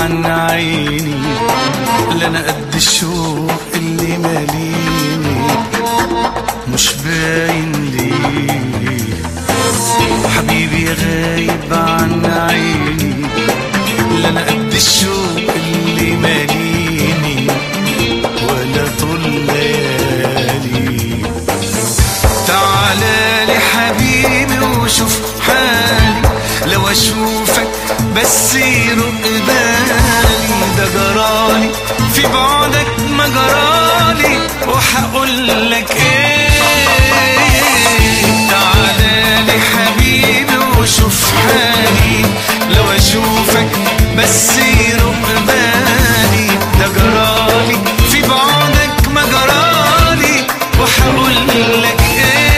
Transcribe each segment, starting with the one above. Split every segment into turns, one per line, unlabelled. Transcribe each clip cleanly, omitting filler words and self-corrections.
عن عيني، لا انا قد الشوق اللي ماليني مش باين ليه. حبيبي يا غايب عن عيني، لا انا قد الشوق اللي ماليني ولا طول ليالي. تعالى لي حبيبي وشوف حالي، لو اشوفك بس يرق بالي. ده جرالي في بعدك ما جرالي، وهقول لك ايه. تعالى لي حبيبي وشوف حالي، لو اشوفك بس يرق بالي. ده جرالي في بعدك ما جرالي، وهقول لك ايه.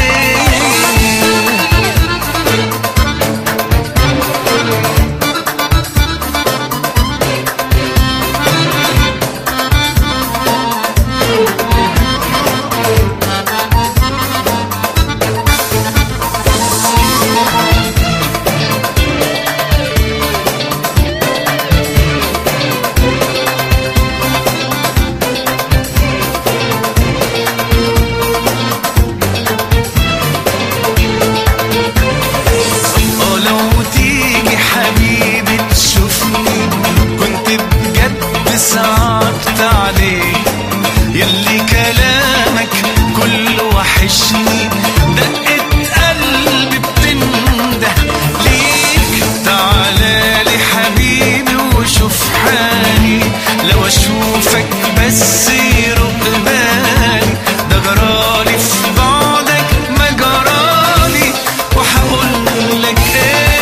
يلي كلامك كله وحشني، دقة قلبي بتنده ليك. تعالى لي حبيبي وشوف حالي، لو اشوفك بس يرق بالي. ده جرالي في بعدك ما جرالي، وهقول لك ايه.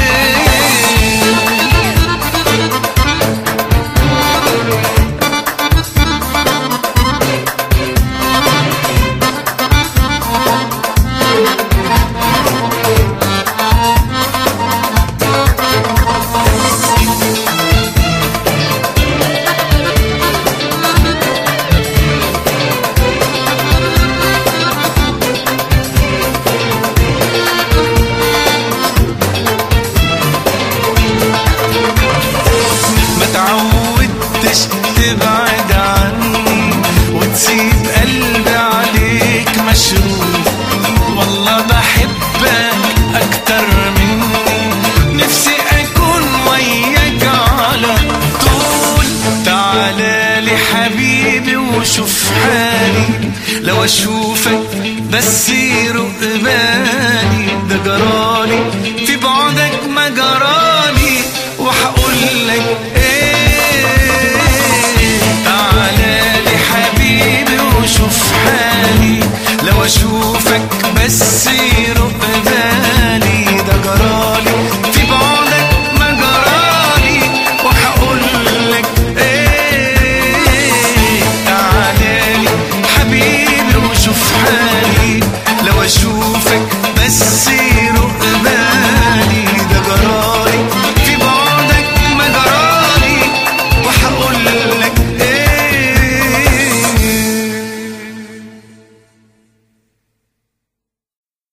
متعودتش تبعد عني وتسيب قلبي عليك مشروط، والله بحبك اكتر مني، نفسي اكون وياك على طول. تعالى لي حبيبي وشوف حالي، لو اشوفك بس يرق بالي. ده جرالي في بعدك ما جرالي، وهقول لك ايه. تعالى لي حبيبي وشوف حالي،